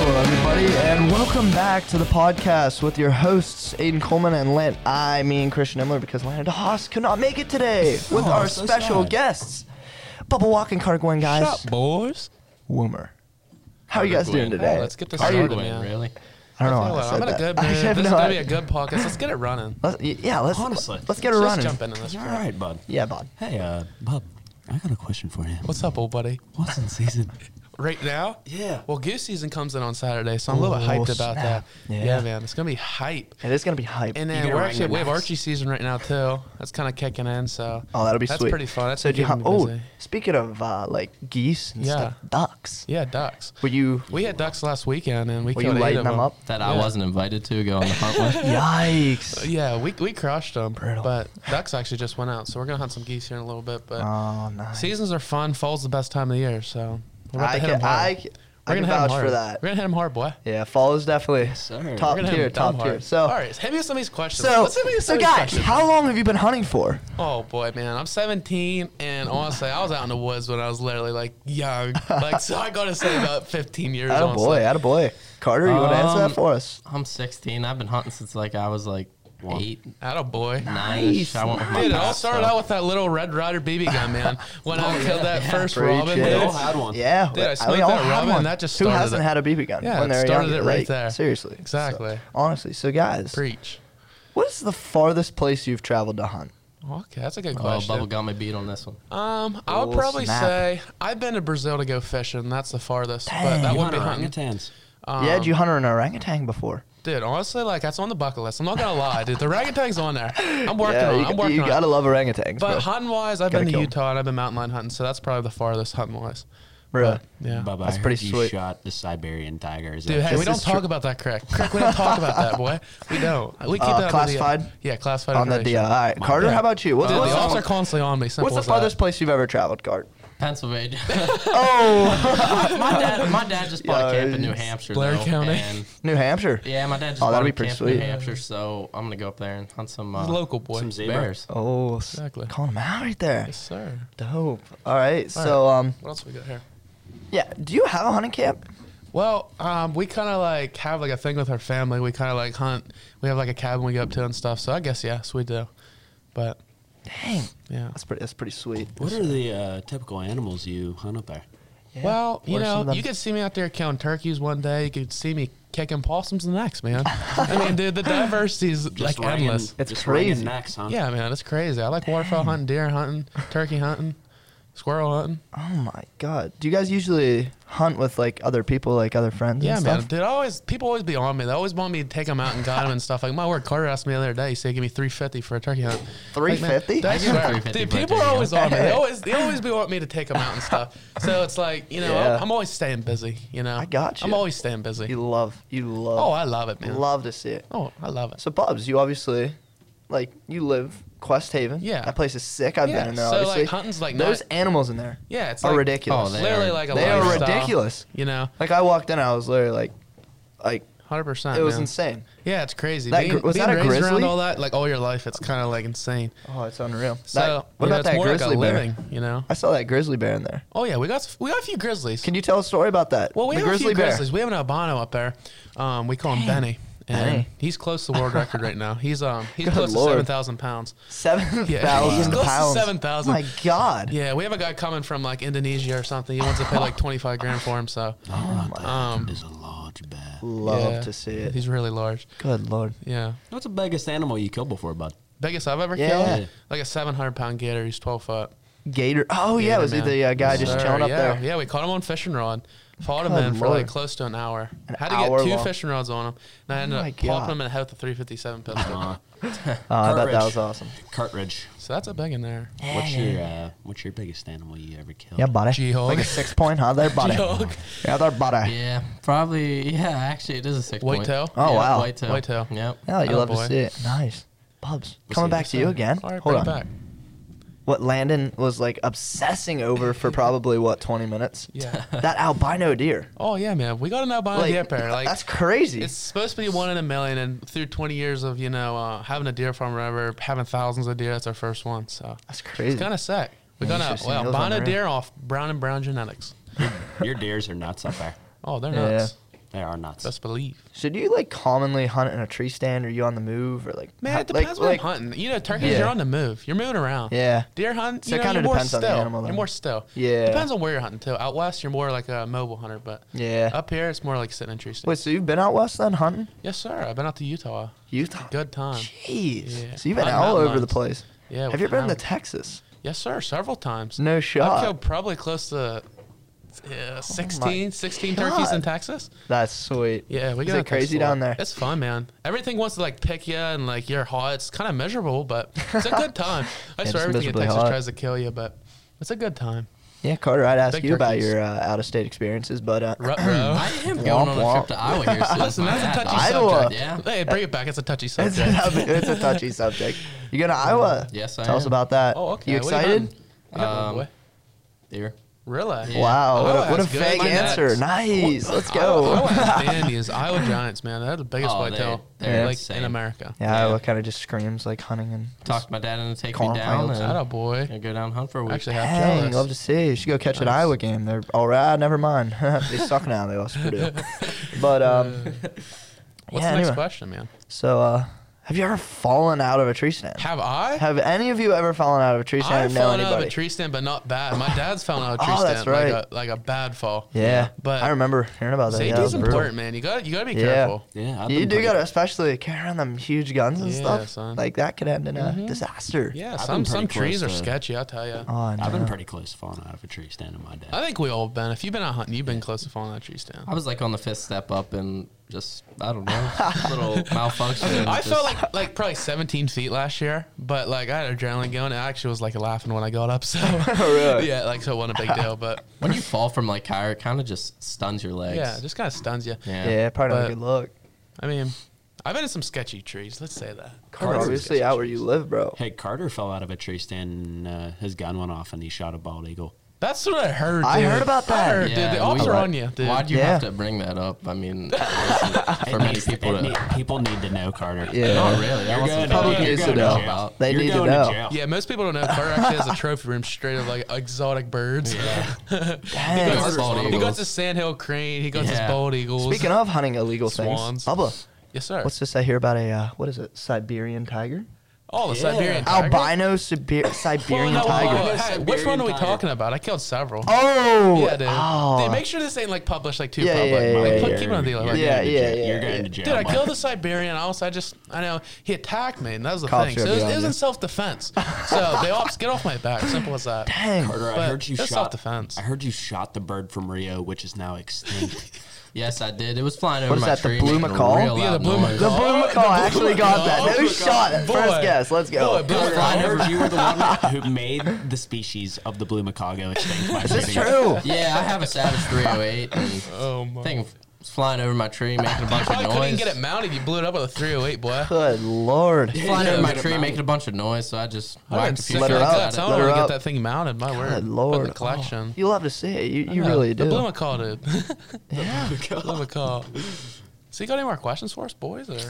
everybody, and welcome back to the podcast with your hosts, Aiden Coleman and Christian Imler, because Landon Haas could not make it today with our special guests, Bubba Walk and Carter Gwynn, guys. What's up, boys? Woomer. How are you guys doing today? Hey, let's get this started, man. Really? I don't know why I I'm said in a that. good mood. This is going to be a good podcast. Let's get it running. Let's get it Let's running. jump into this. All right, bud. Yeah, bud. Hey, Bub, I got a question for you. What's up, old buddy? What's in season? Right now? Yeah. Well, goose season comes in on Saturday, so I'm a little bit hyped about that. Yeah. Man. It's going to be hype. It is going to be hype. And then we have Archie season right now, too. That's kind of kicking in, so. Oh, that'll be that's sweet. Pretty fun. That's so do you keeping me busy. speaking of like geese and stuff, ducks. Yeah, ducks. We had ducks last weekend, and we were you killed 8 lighting of them up? That I wasn't invited to go on the hunt with. Yikes. Yeah, we crushed them. Brutal. But ducks actually just went out, so we're going to hunt some geese here in a little bit. But Oh, nice. seasons are fun. Fall's the best time of the year, so we're about to hit them hard. I can vouch for that. We're going to hit them hard, boy. Yeah, fall is definitely Sir. top We're gonna hit tier, 'em dumb top tier. hard. So, all right, hit me with some of these questions. so, Let's hit me with some so of these guys, questions. how long have you been hunting for? Oh boy, man, I'm 17, and honestly, I was out in the woods when I was literally like young. Like, so I gotta say about 15 years. Attaboy. Carter, you want to answer that for us? I'm 16. I've been hunting since I was 8, Attaboy. 9. I went with my Dude, it all pops, started so- out with that little Red Ryder BB gun, man. When I killed that first Preach robin, it. dude. We all had one. Yeah, Dude, I we smoked all that had robin, one. and that just Who started hasn't it. had a BB gun Yeah, when it they're started young? it right Like, there. Seriously. Exactly. So, honestly, so guys, Preach. what is the farthest place you've traveled to hunt? Okay, that's a good Oh, question. Bubba got me beat on this one. I would Oh, probably snap. say I've been to Brazil to go fishing. That's the farthest, Dang. but that You wouldn't be hunting. orangutans. Yeah, did you hunt an orangutan before? Dude, honestly, like that's on the bucket list. I'm not gonna lie, dude. The orangutan's on there. I'm working Yeah, on it. I'm working you on gotta it. love orangutans, But bro. hunting wise, I've Gotta been to kill 'em. Utah and I've been mountain lion hunting, so that's probably the farthest hunting wise. Really? Yeah. Bubba, That's I pretty heard sweet. You shot the Siberian tiger. Is Dude, that hey, This we don't is talk true. about that, Crick. Crick, we don't talk about that, boy. We don't. We keep that under classified? The, yeah, classified On the information. DL. All right, Carter, Yeah. how about you? What's, Dude, what's, the the, odds are constantly on me. Simple what's the as that. farthest place you've ever traveled, Cart? Pennsylvania. Oh, my dad just bought a camp in New Hampshire. Blair though, County. and New Hampshire. yeah, my dad just Oh, bought that'd a be pretty camp in New sweet. Hampshire, so I'm gonna go up there and hunt some He's a local boy. some zebra? bears. Oh, Exactly. calling him out right there. Yes, sir. Dope. All right, All so What else we got here? yeah, do you have a hunting camp? Well, we kind of like have like a thing with our family. We kind of like hunt. We have like a cabin we go up to and stuff. So I guess yes, we do. But Dang, yeah. that's pretty sweet. What are the typical animals you hunt up there? Yeah. Well, you What are some know, of them? you could see me out there killing turkeys one day. You could see me kicking possums the next, man. I mean, dude, the diversity is like ringing- endless. It's just crazy. ringing necks, huh? Yeah, man, it's crazy. I like waterfowl hunting, deer hunting, turkey hunting, squirrel hunting. Oh my god, do you guys usually hunt with like other people, like other friends? Yeah, and man. stuff? People always be on me. They always want me to take them out and guide them and stuff. Like my word, Carter asked me the other day. He said, "Give me $350 for a turkey hunt." Like, man, $350? that's I give him fair. $350 Dude, for a people are turkey always on hunt. me. They always be wanting me to take them out and stuff. So it's like, you know, Yeah. I'm always staying busy. You know, I got you. I'm always staying busy. You love. Oh, I love it, man. love to see it. Oh, I love it. So, Bubs, you obviously, like, you live Quest Haven. Yeah. That place is sick. I've Yeah, been in there, so, like, obviously. hunting's, like, those not- animals in there Yeah, it's are like ridiculous. Oh, they literally are- like a they are lifestyle, ridiculous. You know, Like, I walked in, I was literally like 100%. it was man. insane. Yeah, it's crazy. That being was being that a raised around grizzly? all that, like all your life, it's kind of like insane. Oh, it's unreal. So What you know, about it's that more grizzly like a bear? living, you know. I saw that grizzly bear in there. Oh yeah, we got a few grizzlies. Can you tell a story about that? Well, we the have a grizzly few bear. grizzlies. We have an albino up there. We call him Benny. And Benny. he's close to the world record right now. He's Good close Lord. to 7,000 pounds. 7,000 Yeah, he's close to pounds. 7,000. My God. Yeah, we have a guy coming from like Indonesia or something. He wants to pay like 25 grand for him. So That is a large bear. Love yeah, to see it. He's really large. Good Lord. Yeah, What's the biggest animal you killed before, bud? biggest I've ever Yeah. killed. Like a 700-pound gator. He's 12 foot. Gator. Oh, yeah. Gator, Was he man. the guy Yes, just sir. chilling up yeah. there? Yeah, we caught him on fishing rod. Fought him Good in for Lord. like close to an hour. Had to hour get 2 long. fishing rods on him. And I ended my up popping God. him in the head with a 357 pistol. I bet that Cartridge. was awesome. Cartridge. So that's a big in there. What's your biggest animal you ever killed? Yeah, buddy. G-Hog. Like a 6-point, huh? There, buddy. G-Hog. Yeah, there, buddy. Yeah, probably. Yeah, actually, it is a 6 point. Whitetail. Oh, Yeah, wow. Whitetail. Whitetail. Yep. Yeah, you Oh, love boy. to see it. Nice. Bubs. Coming see back this to you again. All right, Hold bring on. it back. What Landon was like obsessing over for probably, 20 minutes? Yeah. That albino deer. Oh yeah, man. We got an albino Like, deer pair. Like that's crazy. it's supposed to be 1 in a million, and through 20 years of having a deer farm, or whatever, having thousands of deer, that's our first one. So That's crazy. it's kind of sick. We Yeah, got you an should've seen those albino on there. deer off Brown and Brown genetics. Your deers are nuts up there. Oh, they're Yeah. nuts. They are nuts. Best believe. So do you like commonly hunt in a tree stand, or are you on the move, or like? Man, it depends what I'm hunting. You know, turkeys, Yeah. you're on the move. You're moving around. Yeah. Deer hunt, So you it know, kinda you're more depends on the still. animal, though. You're more still. Yeah. Depends on where you're hunting too. Out west, you're more like a mobile hunter, but Yeah. up here, it's more like sitting in tree stands. Wait, so you've been out west then hunting? Yes, sir. I've been out to Utah. Utah. Good time. Jeez. Yeah. So you've been Hunting all mountain over the lions. place. Yeah. Have with you ever been to hounds. Texas? Yes, sir. Several times. No I've shot. killed probably close to 16 God. turkeys in Texas. That's sweet. Yeah, we Is got it crazy down there? It's fun, man. Everything wants to like pick you and like you're hot. It's kind of miserable, but it's a good time. I Yeah, swear it's everything in miserably Texas hot. tries to kill you, but it's a good time. Yeah, Carter, I'd ask Big you about turkeys. your out-of-state experiences, but Ruh-roh. I am going on a trip to Iowa here soon. Listen, that's a touchy Iowa. subject. Yeah. Hey, bring it back. It's a touchy it's, subject. it's a touchy subject. You going to Iowa? Yes, I Tell us am. about that. Oh, okay. You What are excited? hunting? Yeah, little boy. Deer. Really? Yeah. Wow, Oh, what a that's good. vague My answer. next. Nice. Let's Iowa go. has Bandies. Iowa Giants, man. They're the biggest Oh, whitetail they're like insane. in America. Yeah, Yeah. Iowa kind of just screams like hunting and Talked my dad into taking me Cornfields. down Shout out, and boy. gonna go down and hunt for a week. Actually, half Dang, jealous. love to see. You should go catch an Nice. Iowa game. They're all right. Never mind. They suck now. They lost to Purdue. But What's yeah, the next anyway. question, man? So have you ever fallen out of a tree stand? Have I? Have any of you ever fallen out of a tree stand? I've and know fallen out of anybody? a tree stand, but not bad. My dad's fallen out of a tree Oh, stand, that's right. like a bad fall. Yeah, But I remember hearing about that. Yeah, that Safety's was brutal. important, man. You got to be Yeah. careful. Yeah, I've You been do pretty- gotta, especially carry around them huge guns and Yeah, stuff. son. Like that could end in a disaster. Yeah, I've some been pretty trees are close to- sketchy. I'll tell you. Oh, I I've been know. pretty close to falling out of a tree stand in my day. I think we all been. If you've been out hunting, you've been close to falling out of a tree stand. I was like on the fifth step up and just, I don't know, little malfunction. and I just- felt like probably 17 feet last year, but like I had adrenaline going. And I actually was like laughing when I got up. So Really? yeah, like so it wasn't a big deal. But when you fall from like higher, it kind of just stuns your legs. yeah, it just kind of stuns you. Yeah, probably not a But- good look. I mean, I've been in some sketchy trees. Let's say that. Carter, obviously out where you live, bro. Hey, Carter fell out of a tree stand and his gun went off and he shot a bald eagle. That's what I heard. I dude. heard about that. I heard, dude. The ops we- are on you, dude. Why'd you Yeah. have to bring that up? I mean, for many people to. People need to know, Carter. Yeah. Oh, really? That You're wasn't going, Public you're needs going to know. jail. They You're need to going know. jail. Yeah, most people don't know. Carter actually has a trophy room straight of like exotic birds. Dang. Our bald He eagles. got his sandhill crane. He got his Yeah. bald eagles. Speaking of hunting illegal Swans. things, Bubba, yes, sir. what's this I hear about a what is it? Siberian tiger? Oh, the Yeah. Siberian tiger. Albino Siberian Well, no, tiger. hey, which one are we Siberian tiger. talking about? I killed several. Oh, Yeah, dude. Oh. Dude, make sure this ain't like published like too Yeah, public. yeah, Like, yeah, put- yeah. keep it on the dealer. You're Like, Yeah, going to yeah, jail. yeah, You're yeah. going to jail. Dude, I bud. killed the Siberian. I know he attacked me, and that was the Cops thing. So are it was, behind it was you. in self-defense. So the ops, get off my back. Simple as that. Dang. Carter, But I heard you it's shot. self-defense. I heard you shot the bird from Rio, which is now extinct. Yes, I did. It was flying over What is my that, the tree. blue making a macaw? real Yeah, the loud blue noise. The macaw. blue macaw actually got that. No Boy. shot. First guess. Let's go. Boy, Carter, I Blue heard you were the one who made the species of the blue macaw go extinct. by Is this shooting it. true? Yeah, I have a Savage 308. And Oh my. thing was flying over my tree, making a bunch of Probably couldn't even noise. get it mounted. You blew it up with a 308, boy. Good lord. Flying Yeah, over my get it tree, mounted. making a bunch of noise. So I just I've been whacked a sick few Let her like up. that. So I Let don't her want to up. get that thing mounted. My word. Good Put in lord. the collection. You'll have to see it. You Yeah. really The do. blue macaw, dude. Yeah. Blue macaw. So you got any more questions for us, boys? Or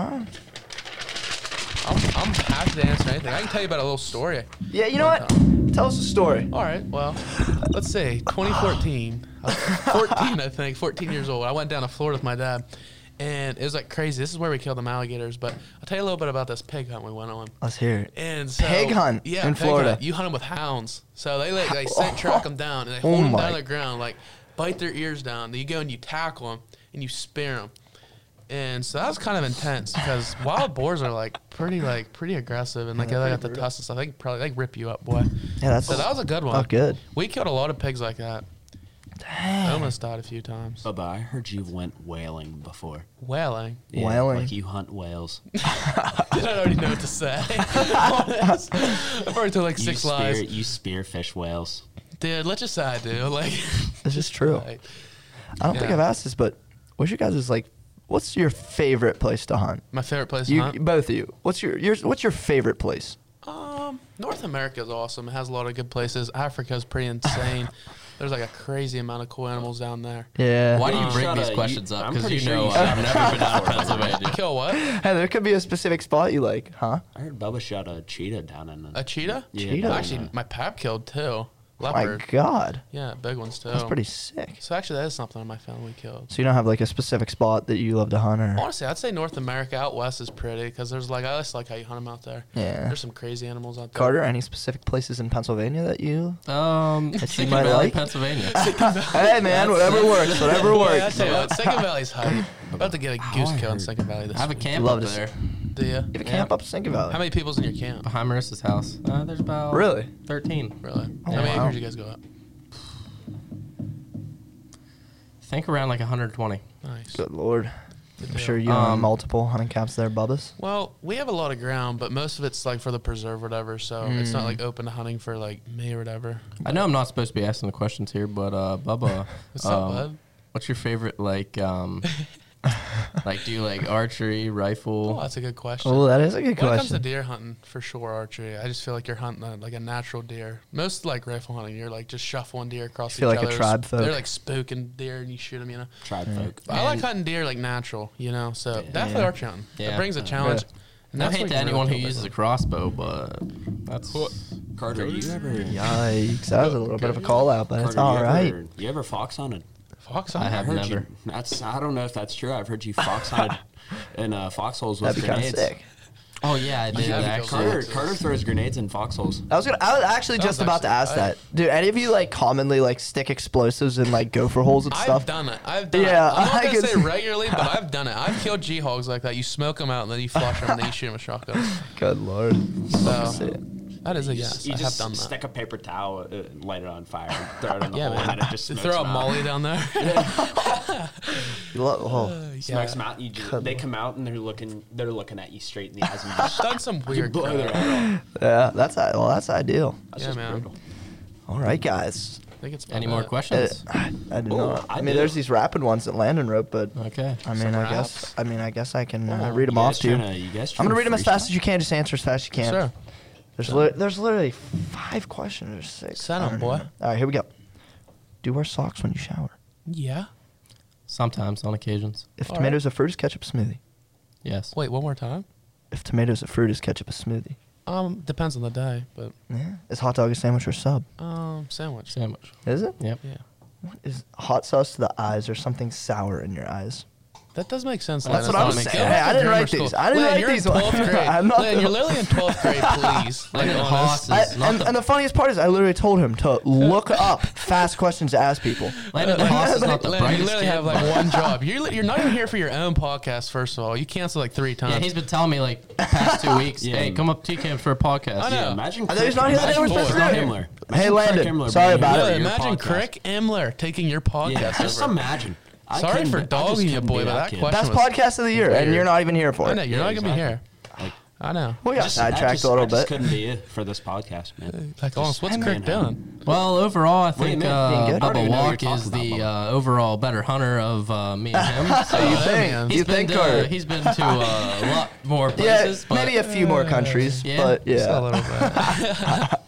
I'm happy to answer anything. I can tell you about a little story. Yeah, you know what? Tell us a story. All right. Well, let's see. 2014. I was 14, I think. 14 years old. I went down to Florida with my dad, and it was like crazy. This is where we killed them alligators. But I'll tell you a little bit about this pig hunt we went on. Let's hear it. And so, Pig hunt yeah, in pig Florida. Hunt. You hunt them with hounds. So they scent track them down and they hold them my. down to the ground, like bite their ears down. Then you go and you tackle them and you spear them. And so that was kind of intense because wild boars are pretty aggressive and like they got the tusks and stuff. They can probably rip you up, boy. Yeah, that's So that was a good one. oh, good. We killed a lot of pigs like that. I Dang. almost died a few times. Bubba, I heard you went whaling before. Whaling. Yeah, Whaling. Like you hunt whales. I already know what to say. Honest. I've already told like You 6 lies. You spearfish whales. Dude, let's just say I do. Like, This is true. like, I don't think yeah. I've asked this, but what's your guys' what's your favorite place to hunt? my favorite place to You hunt. both of you. What's your favorite place? North America is awesome. It has a lot of good places. Africa is pretty insane. There's like a crazy amount of cool animals down there. Yeah. Why do you bring Shut these up. questions You- up? I'm Because pretty you sure know you I've shot never been out of before. Pennsylvania. Kill what? Hey, there could be a specific spot you like, huh? I heard Bubba shot a cheetah down in A cheetah? Yeah, Cheetah? down Actually, in my pap killed two. My leopard. God, Yeah, big ones too. that's pretty sick. So actually, that is something my family killed. So you don't have like a specific spot that you love to hunt, or Honestly, I'd say North America out west is pretty because there's like I just like how you hunt them out there. yeah. There's some crazy animals out there. Carter, any specific places in Pennsylvania that you? Second might Valley, like? Pennsylvania. Hey man, whatever works, whatever Boy, I works. tell you what, Second Valley's hype. About to get a goose I kill in heard. Second Valley this I have a week. camp Love up to see- there Do you? You have a camp up Sinking Valley. How many people's in your camp? behind Marissa's house. There's about Really? 13. Really? Oh, How many wow. acres you guys go up? Think around like 120. Nice. Good lord. Good I'm deal. sure you own Um, multiple hunting camps there, Bubbas. Well, we have a lot of ground, but most of it's like for the preserve or whatever, so it's not like open to hunting for like me or whatever. I know I'm not supposed to be asking the questions here, but Bubba, What's up, bud? what's your favorite like like do you like archery, Oh, rifle? that's a good question. Oh, that is a good When it comes to question. deer hunting, for sure archery. I just feel like you're hunting like a natural deer. Most like rifle hunting, you're like just shuffling deer across Feel each like a other. tribe folk. They're like spooking deer and you shoot them, you know. Tribe folk. But I like hunting deer like natural, you know. So definitely archery hunting. Yeah. It brings a challenge. And No that's hate what to you can anyone who really uses a kill crossbow, but that's Carter, you ever? Yikes, that was a little bit of a call out, but it's Carter, all you right. ever- You ever fox hunted? fox I hunting. have heard never. you. That's. I don't know if that's true. I've heard you fox hunted in foxholes with That'd be kind of grenades. sick. Oh yeah, I did Yeah, actually. Carter throws grenades in foxholes. I was actually Sounds just about to ask actually- that. Dude, any of you like commonly like stick explosives in like gopher holes and I've stuff? done it. I've done Yeah, it. I'm I not can gonna say see- regularly, but I've done it. I've killed G-hogs like that. You smoke them out and then you flush them and then you shoot them with shotguns. Good lord. So Sick. that is a yes. You I have just done that. stick a paper towel, light it on fire, and throw it in the Yeah, hole, man. and then it just smokes Throw a them out. molly down there. Oh, Smokes them out. You just, they come out and they're looking at you straight in the eyes and you I've just done some weird blow their crap. head off. yeah, that's ideal. That's Yeah, just man. brutal. All right, guys. I think it's about Any more that. questions? I do Oh, not. I I mean, do. there's these rapid ones that Landon wrote, but Okay. I mean, Some I raps. guess I can Oh, read them You off guys to you. tryna- you guys I'm gonna tryna read them as freestyle? fast as you can. Just answer as fast as you can. Sure. There's literally 5 questions or 6. Send 'em, I don't boy. know. All right, here we go. Do you wear socks when you shower? Yeah. Sometimes on occasions. If All tomatoes are fruit, is ketchup a smoothie? Yes. Wait, one more time. If tomatoes are fruit, is ketchup a smoothie? Depends on the day, but Yeah. Is hot dog a sandwich or sub? sandwich. Sandwich. Is it? Yep. Yeah. What is hot sauce to the eyes or something sour in your eyes? That does make sense. That's Lynn. what I'm It's not saying. make- Hey, I didn't Grammar write school. these. I didn't Lynn, write you're these in ones. 12th grade. I'm not Lynn, the- you're literally in 12th grade, please. Like, Landon honest. Haas is not the And the funniest part is I literally told him to look up fast questions to ask people. Landon Haas is not the Lynn, you brightest literally kid. have like one job. You're not even here for your own podcast. First of all, you canceled like 3 times. Yeah, he's been telling me like past 2 weeks. Yeah. Hey, come up to T-Camp for a podcast. I know. Yeah, imagine. I thought he's not here. Imagine They were Crick supposed to be Himmler. Hey, Imagine Crick Landon, Himmler sorry being about here it. for Yeah, your imagine podcast. Crick Imler taking your podcast. Yeah, just over. imagine. I Sorry couldn't- for I just dogging you, couldn't boy, be but that kid. question- Best was podcast of the year, and weird. you're not even here for I it. know you're not gonna be here. Like, I know. We got I sidetracked just- a little I just bit. couldn't be it for this podcast, man. Like, honest, what's Just Crick being him. doing? Well, overall, I do you think mean? Being good? I don't Bubba even know what Walk you're is talking the about, overall better hunter of me and him. So, You yeah, think? man. You he's been think, to, Carter? he's been to a lot more Yeah, places. but maybe a few more countries, yeah, but Just a yeah. little bit.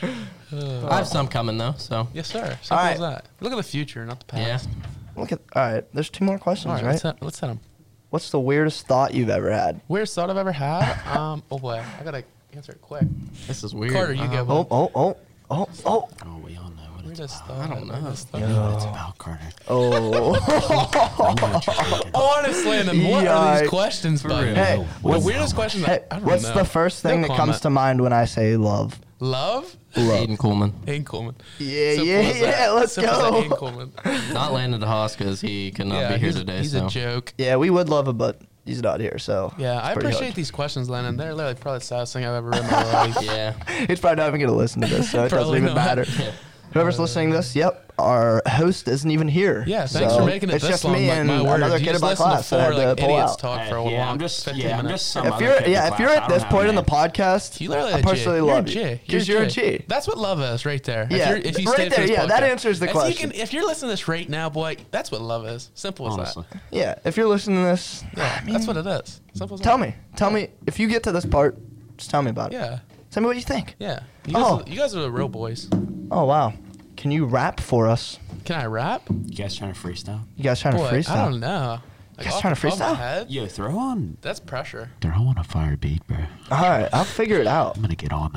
I have some coming though. So Yes, sir. Simple All as right. that. Look at the future, not the yeah, past. Look at. All right, there's 2 more All questions, right, right? let's hit them. What's the weirdest thought you've ever had? Weirdest thought I've ever had? Oh boy, I gotta answer it quick. this is weird. Carter, you go. Oh, bud. oh. Oh, we all know what it's Weirdest about. thought. I don't know. weirdest thought. I know what it's about, Carter. Oh. I know what you're thinking. Honestly, then what are Yikes. these questions, buddy? real. Hey, The what's, weirdest question. hey, I don't what's know. the first thing No that comes comment. to mind when I say love? Love? Love. Aiden Coleman, Hayden Coleman. Yeah, Simple yeah, as that. yeah. Let's Simple as that, go. Hayden Coleman. not Landon DeHaas because he could not Yeah, be here he's, today. he's so a joke. Yeah, we would love him, but he's not here, so. Yeah, it's I pretty appreciate hard. these questions, Lennon. They're literally probably the saddest thing I've ever read in my life. yeah, He's probably not even going to listen to this, so it doesn't Probably even not. matter. Whoever's listening to this, yep, our host isn't even here. Yeah, thanks So for making it it's this just long. me Like, and my word, another you kid in just my listen class to that I 4 had like to pull idiots out. talk for a Yeah, long I'm just 15 I'm minutes. just some If other you're kid in yeah, class. if you're I at don't this know, point in the man. podcast, You literally I a G. personally You're love a you G. because you're a G. That's what love is, right there. Yeah, if you right stayed for there, this yeah, that podcast. answers the If question. if you're listening to this right now, boy, that's what love is. Simple as Honestly. Yeah, if you're listening to this, that. Yeah, that's what it is. Simple as tell that. me if you get to this part, just tell me about it. Yeah, Tell me what you think. yeah. Oh. You guys are the real boys. Oh wow, can you rap for us? Can I rap? You guys trying to freestyle? You guys trying Boy, to freestyle? I don't know. Like, guys off trying the to top of my freestyle? head, Yo, throw on that's pressure. a fire beat, bro. All right, I'll figure it out. I'm gonna get on that.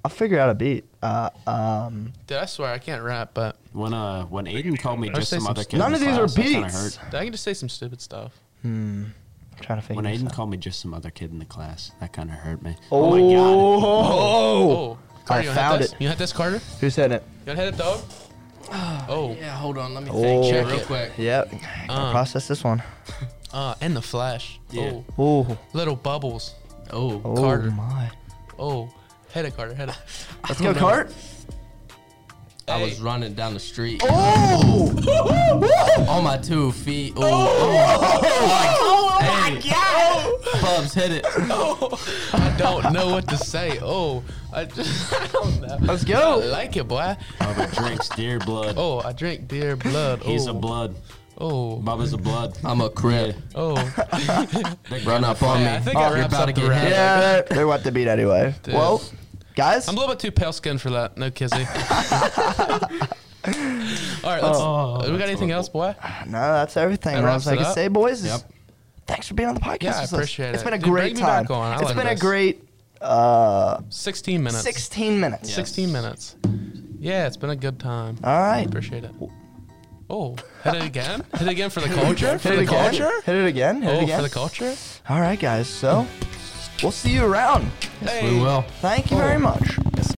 I'll figure out a beat. Dude, I swear I can't rap, but When Aiden called me just say some some other kid None in of the these are class, that kinda beats. hurt. dude, I can just say some stupid stuff. I'm trying to figure When this Aiden out. called me just some other kid in the class, that kind of hurt me. Oh, my god! Oh, Carter, I you found hit this? it. You hit this, Carter? Who said it? You want to hit it, dog? Oh, Yeah, hold on. Let me Oh. think Check real it. quick. Yep. Gotta process this one. and the flash. Yeah. Oh, Oh, little bubbles. Oh, oh Carter. my. Oh, hit it, Carter, hit it. Let's go, Cart. I Hey. was running down the street Oh! on my 2 feet. Oh my God! Bubs, hit it. I don't know what to say. Oh, I don't know. Let's go. I like it, boy. Bubba drinks deer blood. Oh, I drink deer blood. He's oh. a blood. Oh, Bubba's a blood. I'm a crip. oh. Run up on me. Yeah, I think Oh, it you're wraps about up to the get round. hit. Yeah, they want the beat anyway. Dude. Well, guys. I'm a little bit too pale skinned for that. No kizzy. All right, let's. We got anything else, boy? No, that's everything. That What wraps else I it can up? say, boys? Yep. Thanks for being on the podcast. Yeah, I with us. appreciate It's it. been a Dude, bring great me time. back on. I It's like been a this. great 16 minutes. 16 minutes. Yeah. 16 minutes. Yeah, it's been a good time. All right. Appreciate it. Oh, hit it again? Hit it again for the culture? For Hit it the again. culture? Hit it again. Hit it Oh, again. for the culture? All right, guys. So we'll see you around. Hey. We will. Thank you very much.